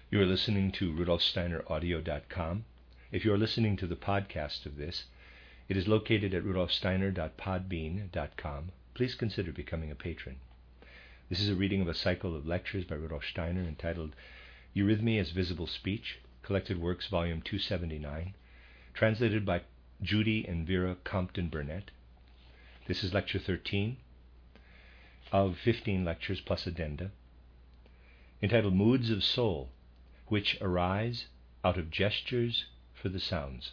You are listening to rudolfsteineraudio.com. If you are listening to the podcast of this, it is located at rudolfsteiner.podbean.com. Please consider becoming a patron. This is a reading of a cycle of lectures by Rudolf Steiner entitled Eurythmy as Visible Speech, Collected Works, Volume 279, translated by Judy and Vera Compton Burnett. This is Lecture 13 of 15 lectures plus addenda, entitled Moods of Soul, which arise out of gestures for the sounds.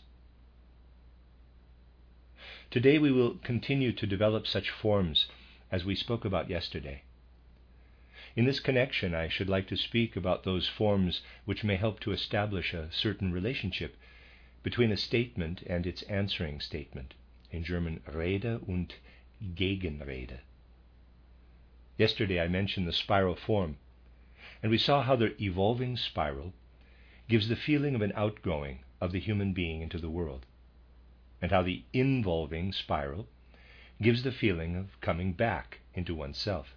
Today we will continue to develop such forms as we spoke about yesterday. In this connection, I should like to speak about those forms which may help to establish a certain relationship between a statement and its answering statement, in German Rede und Gegenrede. Yesterday I mentioned the spiral form, and we saw how the evolving spiral gives the feeling of an outgoing of the human being into the world, and how the involving spiral gives the feeling of coming back into oneself.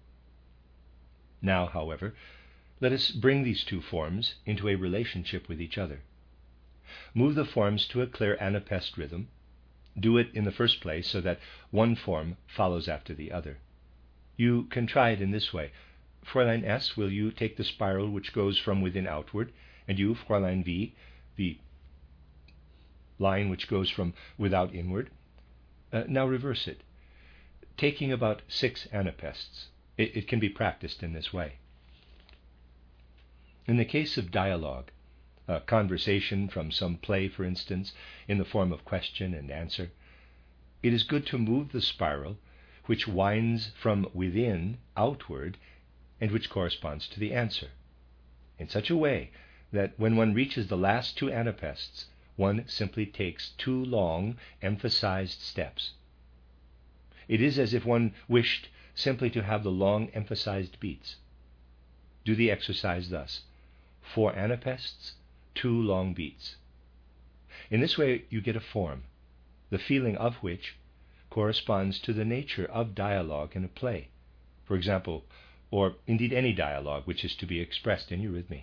Now, however, let us bring these two forms into a relationship with each other. Move the forms to a clear anapest rhythm. Do it in the first place so that one form follows after the other. You can try it in this way. Fräulein S, will you take the spiral which goes from within outward, and you, Fräulein V, the line which goes from without inward. Now reverse it, taking about 6 anapests. It can be practiced in this way. In the case of dialogue, a conversation from some play, for instance, in the form of question and answer, it is good to move the spiral which winds from within outward and which corresponds to the answer, in such a way that when one reaches the last 2 anapests, one simply takes 2 long, emphasized steps. It is as if one wished simply to have the long, emphasized beats. Do the exercise thus: 4 anapests, 2 long beats. In this way you get a form, the feeling of which corresponds to the nature of dialogue in a play, for example, or indeed any dialogue which is to be expressed in eurythmy.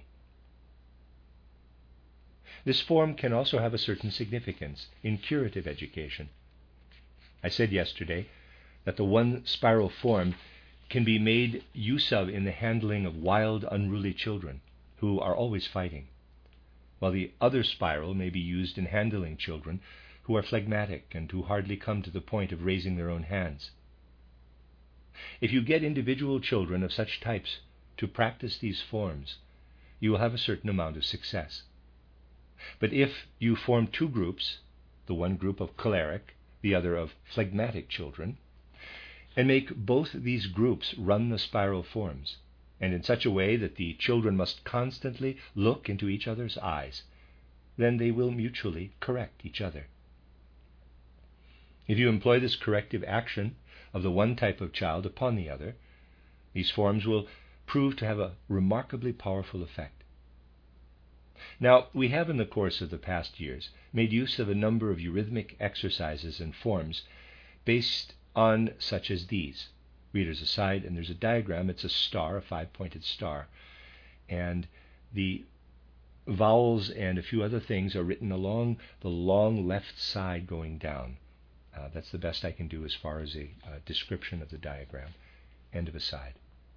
This form can also have a certain significance in curative education. I said yesterday that the one spiral form can be made use of in the handling of wild, unruly children who are always fighting, while the other spiral may be used in handling children who are phlegmatic and who hardly come to the point of raising their own hands. If you get individual children of such types to practice these forms, you will have a certain amount of success. But if you form 2 groups, the one group of choleric, the other of phlegmatic children, and make both these groups run the spiral forms, and in such a way that the children must constantly look into each other's eyes, then they will mutually correct each other. If you employ this corrective action of the one type of child upon the other, these forms will prove to have a remarkably powerful effect. Now, we have in the course of the past years made use of a number of eurythmic exercises and forms based on such as these. Readers aside, and there's a diagram. It's a star, a 5-pointed star, and the vowels and a few other things are written along the long left side going down. That's the best I can do as far as a description of the diagram. End of aside.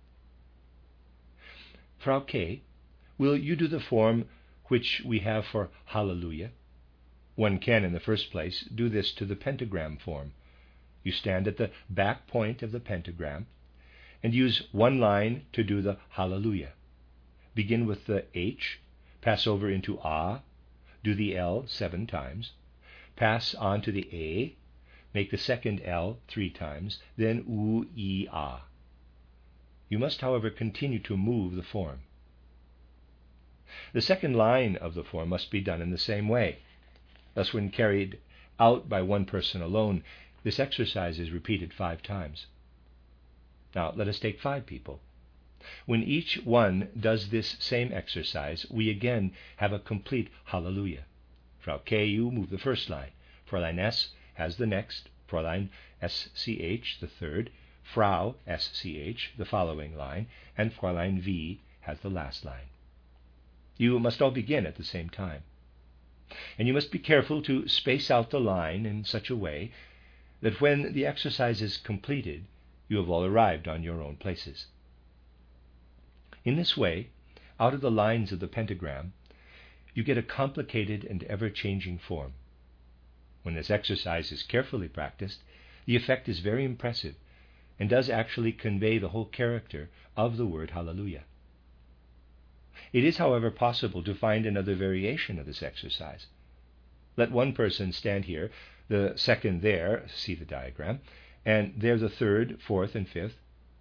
Frau K, will you do the form which we have for Hallelujah? One can, in the first place, do this to the pentagram form. You stand at the back point of the pentagram and use one line to do the Hallelujah. Begin with the H, pass over into A, do the L 7 times, pass on to the A, make the second L 3 times, then U, E, A. You must, however, continue to move the form. The second line of the form must be done in the same way. Thus, when carried out by one person alone, this exercise is repeated 5 times. Now, let us take 5 people. When each one does this same exercise, we again have a complete Hallelujah. Frau K, you move the first line. Fräulein S has the next. Fräulein SCH the third. Frau SCH the following line. And Fräulein V has the last line. You must all begin at the same time. And you must be careful to space out the line in such a way that when the exercise is completed, you have all arrived on your own places. In this way, out of the lines of the pentagram, you get a complicated and ever-changing form. When this exercise is carefully practiced, the effect is very impressive and does actually convey the whole character of the word Hallelujah. It is, however, possible to find another variation of this exercise. Let one person stand here, the second there, see the diagram, and there the third, fourth, and fifth.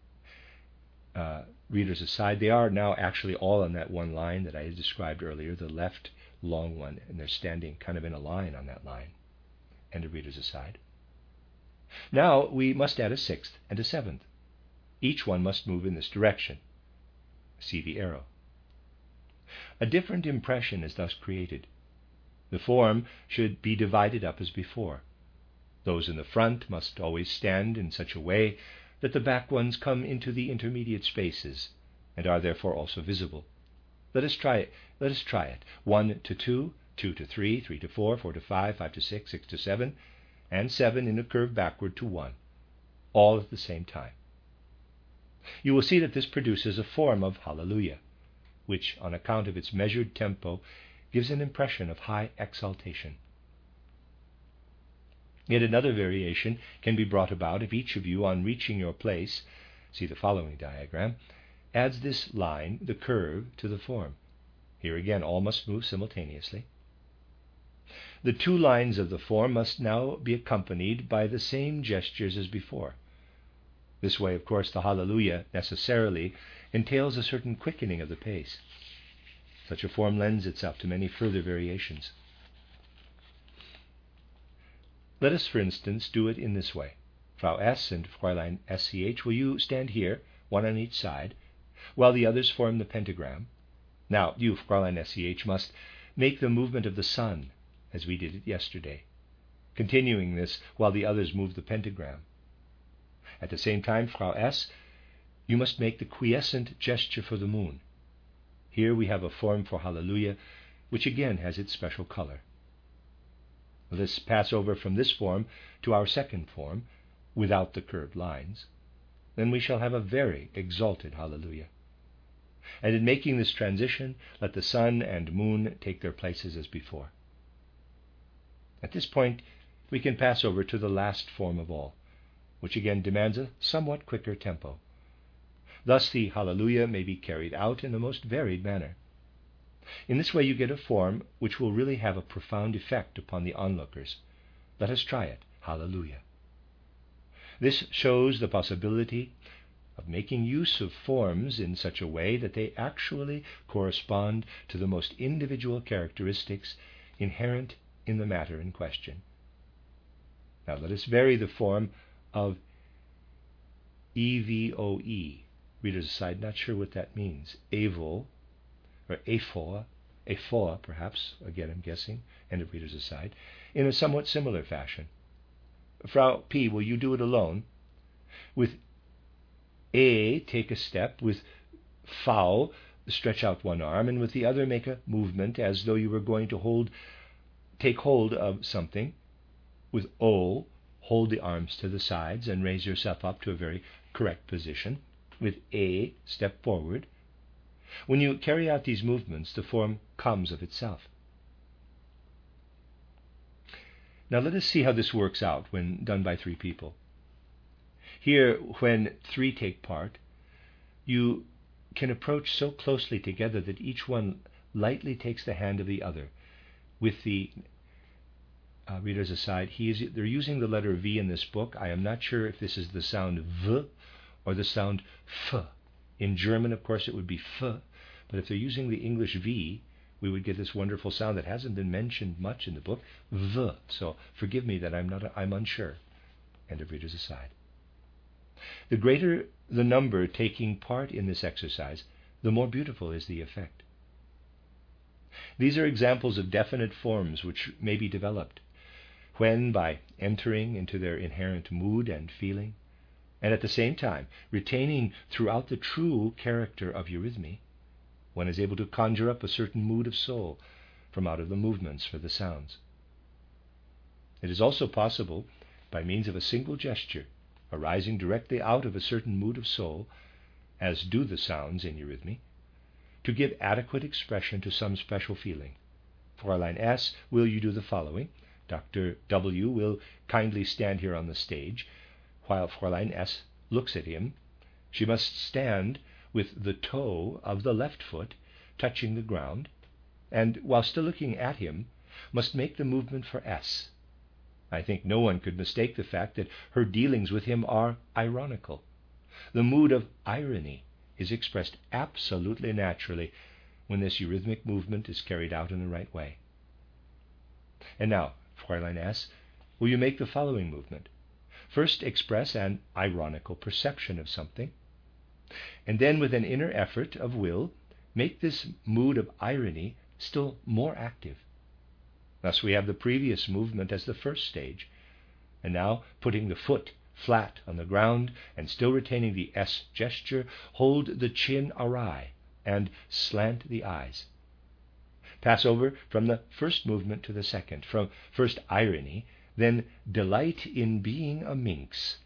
Readers aside, they are now actually all on that one line that I had described earlier, the left long one, and they're standing kind of in a line on that line. End of readers aside. Now we must add a sixth and a seventh. Each one must move in this direction. See the arrow. A different impression is thus created. The form should be divided up as before. Those in the front must always stand in such a way that the back ones come into the intermediate spaces and are therefore also visible. Let us try it. 1 to 2, 2 to 3, 3 to 4, 4 to 5, 5 to 6, 6 to 7, and 7 in a curve backward to 1, all at the same time. You will see that this produces a form of Hallelujah, which, on account of its measured tempo, gives an impression of high exaltation. Yet another variation can be brought about if each of you, on reaching your place, see the following diagram, adds this line, the curve, to the form. Here again all must move simultaneously. The two lines of the form must now be accompanied by the same gestures as before. This way, of course, the Hallelujah necessarily entails a certain quickening of the pace. Such a form lends itself to many further variations. Let us, for instance, do it in this way. Frau S. and Fräulein SCH, will you stand here, one on each side, while the others form the pentagram? Now, you, Fräulein SCH, must make the movement of the sun, as we did it yesterday, continuing this while the others move the pentagram. At the same time, Frau S., you must make the quiescent gesture for the moon. Here we have a form for Hallelujah, which again has its special color. Let us pass over from this form to our second form, without the curved lines. Then we shall have a very exalted Hallelujah. And in making this transition, let the sun and moon take their places as before. At this point, we can pass over to the last form of all, which again demands a somewhat quicker tempo. Thus the Hallelujah may be carried out in the most varied manner. In this way you get a form which will really have a profound effect upon the onlookers. Let us try it. Hallelujah. This shows the possibility of making use of forms in such a way that they actually correspond to the most individual characteristics inherent in the matter in question. Now let us vary the form of EVOE. Readers aside, not sure what that means. Evo, or aphoa perhaps, again I'm guessing, end of readers aside, in a somewhat similar fashion. Frau P., will you do it alone? With A, take a step. With V, stretch out one arm, and with the other make a movement as though you were going to take hold of something. With O, hold the arms to the sides and raise yourself up to a very correct position. With A, step forward. When you carry out these movements, the form comes of itself. Now let us see how this works out when done by three people. Here, when three take part, you can approach so closely together that each one lightly takes the hand of the other. With the readers aside, they're using the letter V in this book. I am not sure if this is the sound V or the sound F. In German, of course, it would be F, but if they're using the English V, we would get this wonderful sound that hasn't been mentioned much in the book, V. So forgive me that I'm unsure. End of readers aside. The greater the number taking part in this exercise, the more beautiful is the effect. These are examples of definite forms which may be developed when, by entering into their inherent mood and feeling, and at the same time retaining throughout the true character of eurythmy, one is able to conjure up a certain mood of soul from out of the movements for the sounds. It is also possible, by means of a single gesture, arising directly out of a certain mood of soul, as do the sounds in eurythmy, to give adequate expression to some special feeling. Fräulein S., will you do the following? Dr. W. will kindly stand here on the stage. While Fräulein S. looks at him, she must stand with the toe of the left foot touching the ground, and while still looking at him, must make the movement for S. I think no one could mistake the fact that her dealings with him are ironical. The mood of irony is expressed absolutely naturally when this eurythmic movement is carried out in the right way. And now, Fräulein S., will you make the following movement? First express an ironical perception of something, and then with an inner effort of will, make this mood of irony still more active. Thus we have the previous movement as the first stage, and now putting the foot flat on the ground and still retaining the S gesture, hold the chin awry and slant the eyes. Pass over from the first movement to the second, from first irony, then delight in being a minx.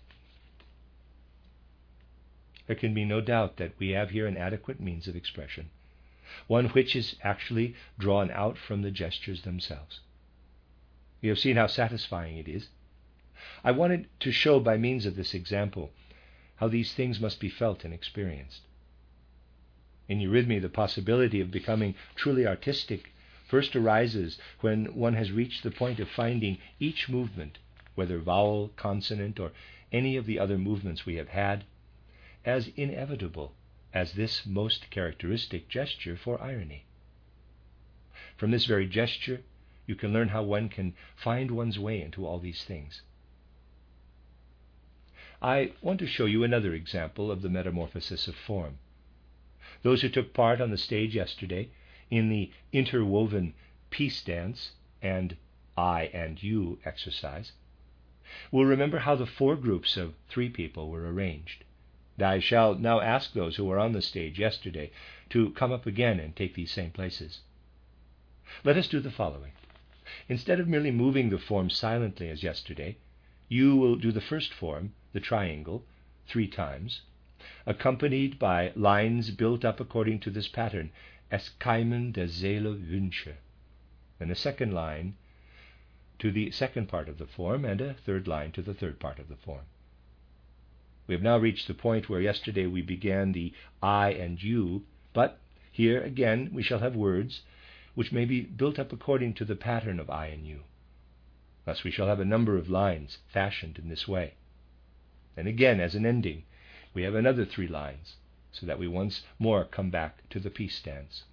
There can be no doubt that we have here an adequate means of expression, one which is actually drawn out from the gestures themselves. You have seen how satisfying it is. I wanted to show by means of this example how these things must be felt and experienced. In eurythmy, the possibility of becoming truly artistic first arises when one has reached the point of finding each movement, whether vowel, consonant, or any of the other movements we have had, as inevitable as this most characteristic gesture for irony. From this very gesture, you can learn how one can find one's way into all these things. I want to show you another example of the metamorphosis of form. Those who took part on the stage yesterday in the interwoven peace dance and I and you exercise will remember how the 4 groups of 3 people were arranged. I shall now ask those who were on the stage yesterday to come up again and take these same places. Let us do the following. Instead of merely moving the form silently as yesterday, you will do the first form, the triangle, 3 times, accompanied by lines built up according to this pattern, Es keimen der Seele Wünsche, then a second line to the second part of the form, and a third line to the third part of the form. We have now reached the point where yesterday we began the I and you, but here again we shall have words which may be built up according to the pattern of I and you. Thus we shall have a number of lines fashioned in this way. And again, as an ending, we have another 3 lines, so that we once more come back to the peace dance.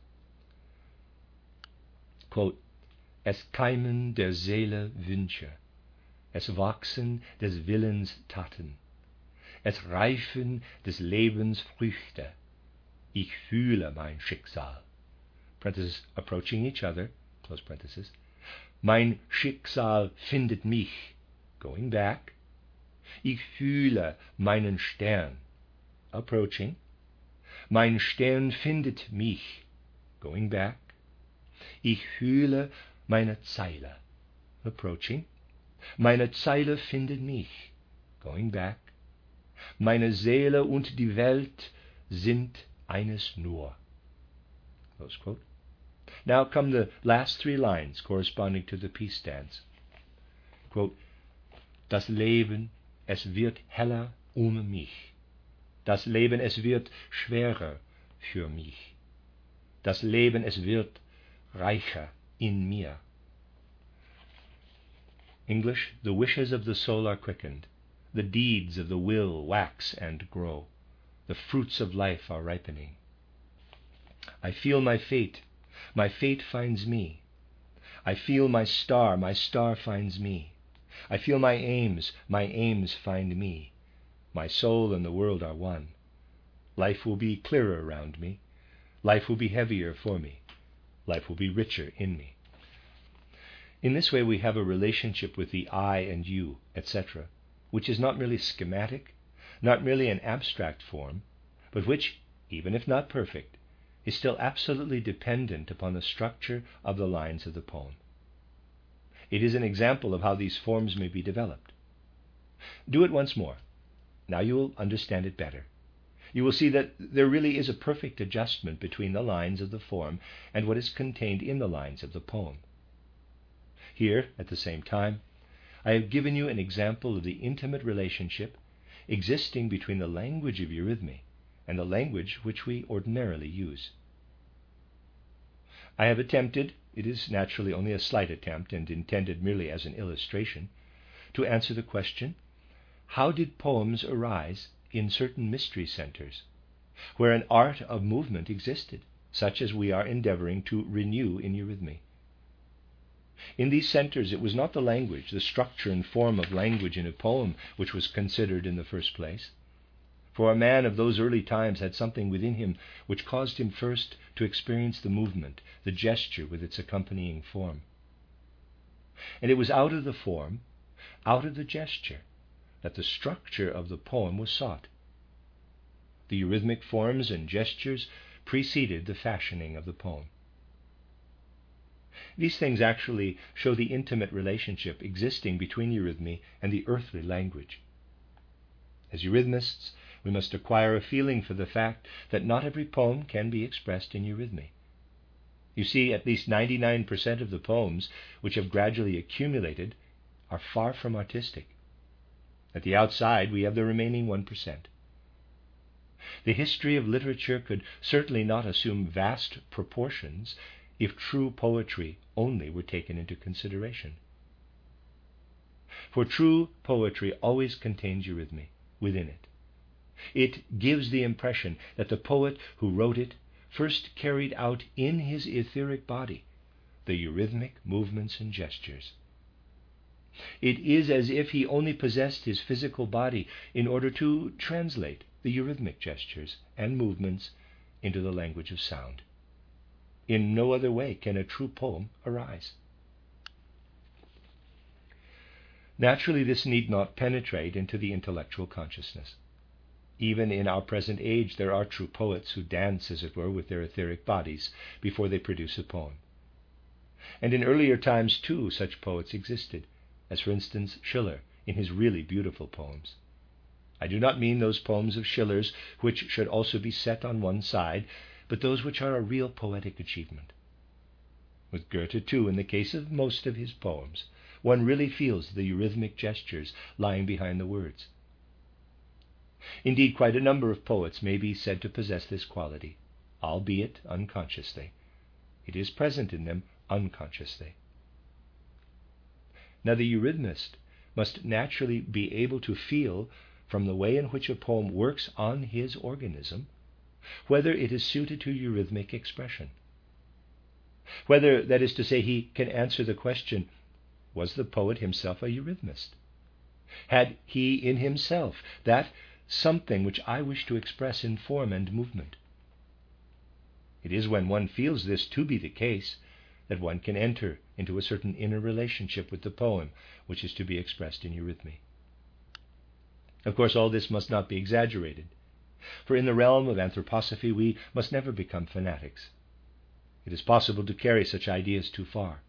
Quote, Es keimen der Seele Wünsche, es wachsen des Willens Taten, es reifen des Lebens Früchte, ich fühle mein Schicksal. Parenthesis, approaching each other, close parenthesis. Mein Schicksal findet mich, going back. Ich fühle meinen Stern, approaching. Mein Stern findet mich, going back. Ich fühle meine Zeile, approaching. Meine Zeile findet mich, going back. Meine Seele und die Welt sind eines nur. Close quote. Now come the last 3 lines corresponding to the peace dance. Quote, Das Leben, es wird heller mich. Das Leben, es wird schwerer für mich. Das Leben, es wird reicher in mir. English, the wishes of the soul are quickened. The deeds of the will wax and grow. The fruits of life are ripening. I feel my fate finds me. I feel my star finds me. I feel my aims find me. My soul and the world are one. Life will be clearer around me. Life will be heavier for me. Life will be richer in me. In this way we have a relationship with the I and you, etc., which is not merely schematic, not merely an abstract form, but which, even if not perfect, is still absolutely dependent upon the structure of the lines of the poem. It is an example of how these forms may be developed. Do it once more. Now you will understand it better. You will see that there really is a perfect adjustment between the lines of the form and what is contained in the lines of the poem. Here, at the same time, I have given you an example of the intimate relationship existing between the language of eurythmy and the language which we ordinarily use. I have attempted, it is naturally only a slight attempt and intended merely as an illustration, to answer the question, how did poems arise in certain mystery centers, where an art of movement existed, such as we are endeavoring to renew in eurythmy? In these centers, it was not the language, the structure and form of language in a poem which was considered in the first place. For a man of those early times had something within him which caused him first to experience the movement, the gesture with its accompanying form. And it was out of the form, out of the gesture, that the structure of the poem was sought. The eurythmic forms and gestures preceded the fashioning of the poem. These things actually show the intimate relationship existing between eurythmy and the earthly language. As eurythmists, we must acquire a feeling for the fact that not every poem can be expressed in eurythmy. You see, at least 99% of the poems which have gradually accumulated are far from artistic. At the outside, we have the remaining 1%. The history of literature could certainly not assume vast proportions if true poetry only were taken into consideration. For true poetry always contains eurythmy within it. It gives the impression that the poet who wrote it first carried out in his etheric body the eurythmic movements and gestures. It is as if he only possessed his physical body in order to translate the eurythmic gestures and movements into the language of sound. In no other way can a true poem arise. Naturally, this need not penetrate into the intellectual consciousness. Even in our present age, there are true poets who dance, as it were, with their etheric bodies before they produce a poem. And in earlier times, too, such poets existed, as for instance Schiller in his really beautiful poems. I do not mean those poems of Schiller's which should also be set on one side, but those which are a real poetic achievement. With Goethe, too, in the case of most of his poems, one really feels the eurythmic gestures lying behind the words. Indeed, quite a number of poets may be said to possess this quality, albeit unconsciously. It is present in them unconsciously. Now, the eurythmist must naturally be able to feel, from the way in which a poem works on his organism, whether it is suited to eurythmic expression. Whether, that is to say, he can answer the question, was the poet himself a eurythmist? Had he in himself that something which I wish to express in form and movement? It is when one feels this to be the case that one can enter into a certain inner relationship with the poem which is to be expressed in eurythmy. Of course, all this must not be exaggerated, for in the realm of anthroposophy we must never become fanatics. It is possible to carry such ideas too far.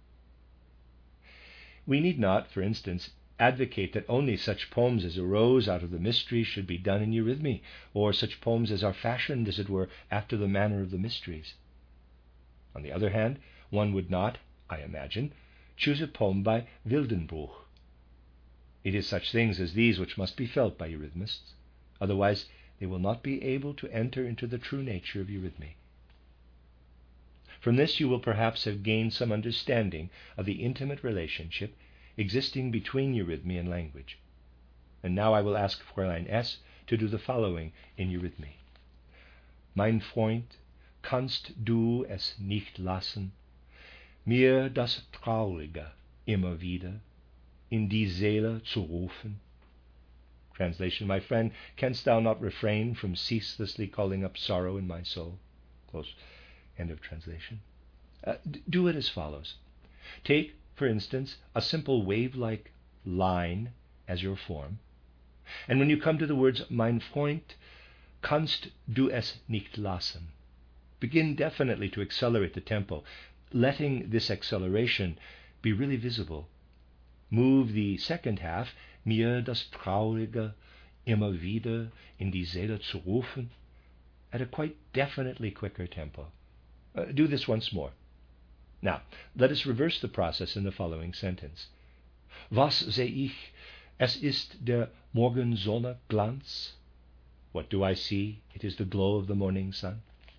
We need not, for instance, advocate that only such poems as arose out of the mysteries should be done in eurythmy, or such poems as are fashioned, as it were, after the manner of the mysteries. On the other hand, one would not, I imagine, choose a poem by Wildenbruch. It is such things as these which must be felt by eurythmists, otherwise they will not be able to enter into the true nature of eurythmy. From this you will perhaps have gained some understanding of the intimate relationship existing between eurythmy and language. And now I will ask Fräulein S. to do the following in eurythmy. Mein Freund, kannst du es nicht lassen, mir das Traurige immer wieder in die Seele zu rufen? Translation, my friend, canst thou not refrain from ceaselessly calling up sorrow in my soul? Close. End of translation. Do it as follows. Take, for instance, a simple wave-like line as your form, and when you come to the words, mein Freund, kannst du es nicht lassen, begin definitely to accelerate the tempo, letting this acceleration be really visible. Move the second half, mir das Traurige immer wieder in die Seele zu rufen, at a quite definitely quicker tempo. Do this once more. Now, let us reverse the process in the following sentence. Was seh ich? Es ist der Morgensonne Glanz. What do I see? It is the glow of the morning sun.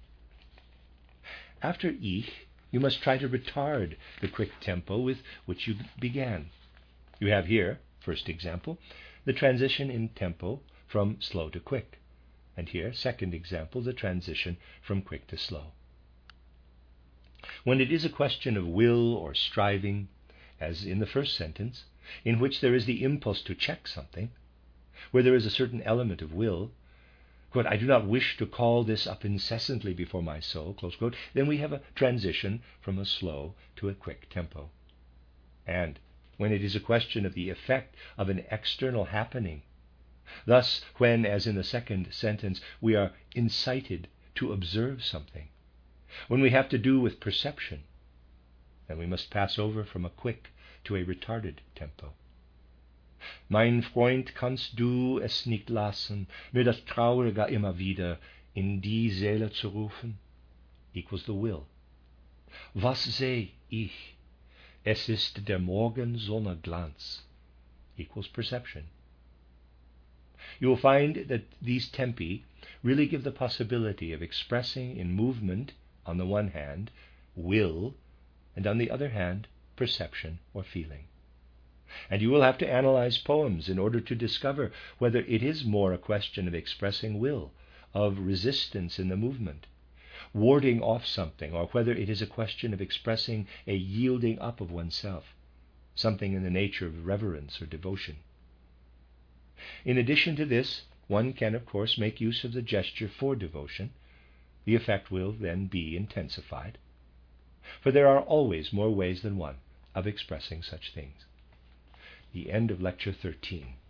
After ich, you must try to retard the quick tempo with which you began. You have here, first example, the transition in tempo from slow to quick. And here, second example, the transition from quick to slow. When it is a question of will or striving, as in the first sentence, in which there is the impulse to check something, where there is a certain element of will, quote, I do not wish to call this up incessantly before my soul, close quote, then we have a transition from a slow to a quick tempo. And when it is a question of the effect of an external happening, thus when, as in the second sentence, we are incited to observe something, when we have to do with perception, then we must pass over from a quick to a retarded tempo. Mein Freund, kannst du es nicht lassen, mir das Traurige immer wieder in die Seele zu rufen? Equals the will. Was seh ich? Es ist der Morgensonne Glanz. Equals perception. You will find that these tempi really give the possibility of expressing in movement, on the one hand, will, and on the other hand, perception or feeling. And you will have to analyze poems in order to discover whether it is more a question of expressing will, of resistance in the movement, warding off something, or whether it is a question of expressing a yielding up of oneself, something in the nature of reverence or devotion. In addition to this, one can, of course, make use of the gesture for devotion. The effect will then be intensified, for there are always more ways than one of expressing such things. The end of Lecture 13.